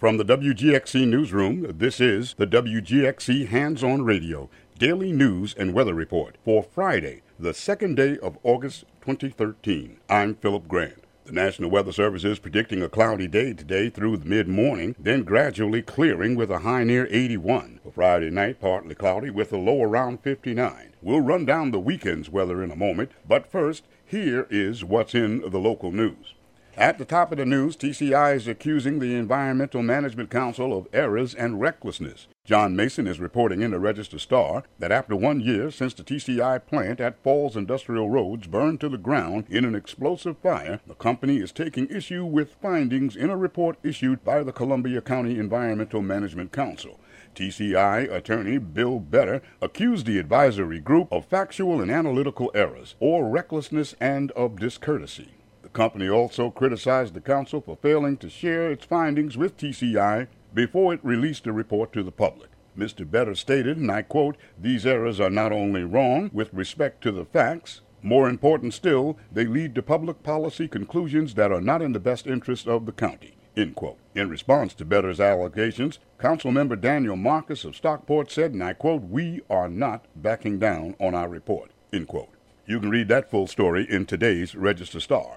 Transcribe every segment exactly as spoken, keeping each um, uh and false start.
From the W G X C Newsroom, this is the W G X C Hands-On Radio Daily News and Weather Report for Friday, the second day of August twenty thirteen. I'm Philip Grant. The National Weather Service is predicting a cloudy day today through the mid-morning, then gradually clearing with a high near eighty-one. For Friday night, partly cloudy with a low around fifty-nine. We'll run down the weekend's weather in a moment, but first, here is what's in the local news. At the top of the news, T C I is accusing the Environmental Management Council of errors and recklessness. John Mason is reporting in the Register-Star that after one year since the T C I plant at Falls Industrial Roads burned to the ground in an explosive fire, the company is taking issue with findings in a report issued by the Columbia County Environmental Management Council. T C I attorney Bill Better accused the advisory group of factual and analytical errors, or recklessness, and of discourtesy. The company also criticized the council for failing to share its findings with T C I before it released a report to the public. Mister Better stated, and I quote, "These errors are not only wrong with respect to the facts, more important still, they lead to public policy conclusions that are not in the best interest of the county." End quote. In response to Better's allegations, Councilmember Daniel Marcus of Stockport said, and I quote, "We are not backing down on our report." End quote. You can read that full story in today's Register-Star.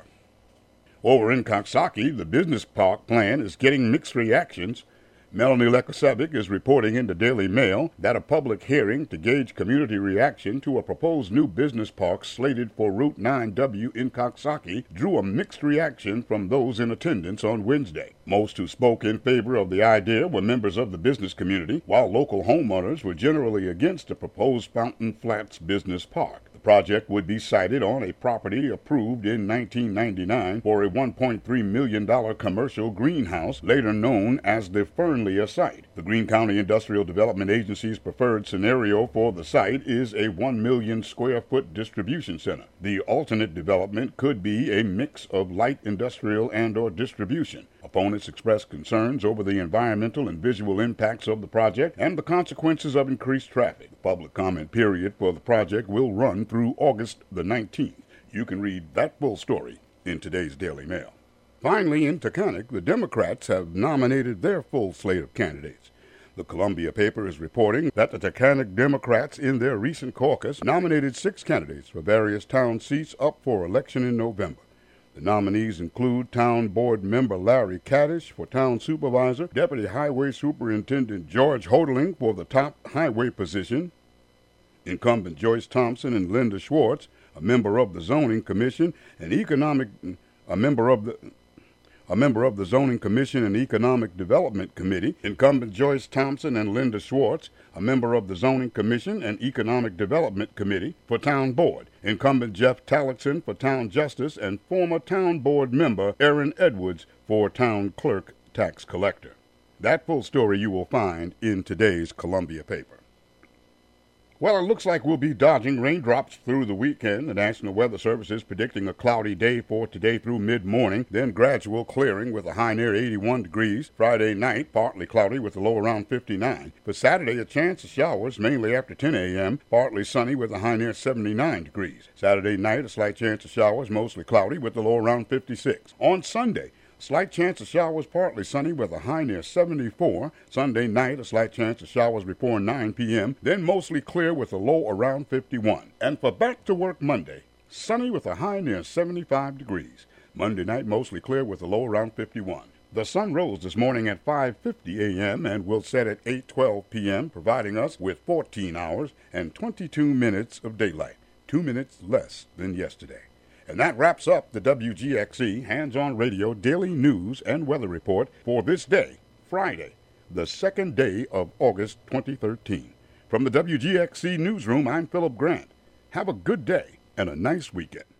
Over in Coxsackie, the business park plan is getting mixed reactions. Melanie Lekosevic is reporting in the Daily Mail that a public hearing to gauge community reaction to a proposed new business park slated for Route nine W in Coxsackie drew a mixed reaction from those in attendance on Wednesday. Most who spoke in favor of the idea were members of the business community, while local homeowners were generally against the proposed Fountain Flats Business Park. The project would be sited on a property approved in nineteen ninety-nine for a one point three million dollars commercial greenhouse, later known as the Fernlea site. The Greene County Industrial Development Agency's preferred scenario for the site is a one million square foot distribution center. The alternate development could be a mix of light industrial and or distribution. Opponents expressed concerns over the environmental and visual impacts of the project and the consequences of increased traffic. The public comment period for the project will run through August the nineteenth. You can read that full story in today's Daily Mail. Finally, in Taconic, the Democrats have nominated their full slate of candidates. The Columbia paper is reporting that the Taconic Democrats in their recent caucus nominated six candidates for various town seats up for election in November. The nominees include Town Board member Larry Kaddish for Town Supervisor, Deputy Highway Superintendent George Hodling for the top highway position, incumbent Joyce Thompson and Linda Schwartz, a member of the Zoning Commission and Economic, a member of the A member of the Zoning Commission and Economic Development Committee, incumbent Joyce Thompson and Linda Schwartz, a member of the Zoning Commission and Economic Development Committee for Town Board, incumbent Jeff Tallickson for Town Justice, and former Town Board member Aaron Edwards for Town Clerk Tax Collector. That full story you will find in today's Columbia paper. Well, it looks like we'll be dodging raindrops through the weekend. The National Weather Service is predicting a cloudy day for today through mid-morning, then gradual clearing with a high near eighty-one degrees. Friday night, partly cloudy with a low around fifty-nine. For Saturday, a chance of showers, mainly after ten a.m., partly sunny with a high near seventy-nine degrees. Saturday night, a slight chance of showers, mostly cloudy with a low around fifty-six. On Sunday, slight chance of showers, partly sunny with a high near seventy-four. Sunday night, a slight chance of showers before nine p.m., then mostly clear with a low around fifty-one. And for back to work Monday, sunny with a high near seventy-five degrees. Monday night, mostly clear with a low around fifty-one. The sun rose this morning at five fifty a.m. and will set at eight twelve p.m., providing us with fourteen hours and twenty-two minutes of daylight, two minutes less than yesterday. And that wraps up the W G X C Hands-On Radio Daily News and Weather Report for this day, Friday, the second day of August twenty thirteen. From the W G X C Newsroom, I'm Philip Grant. Have a good day and a nice weekend.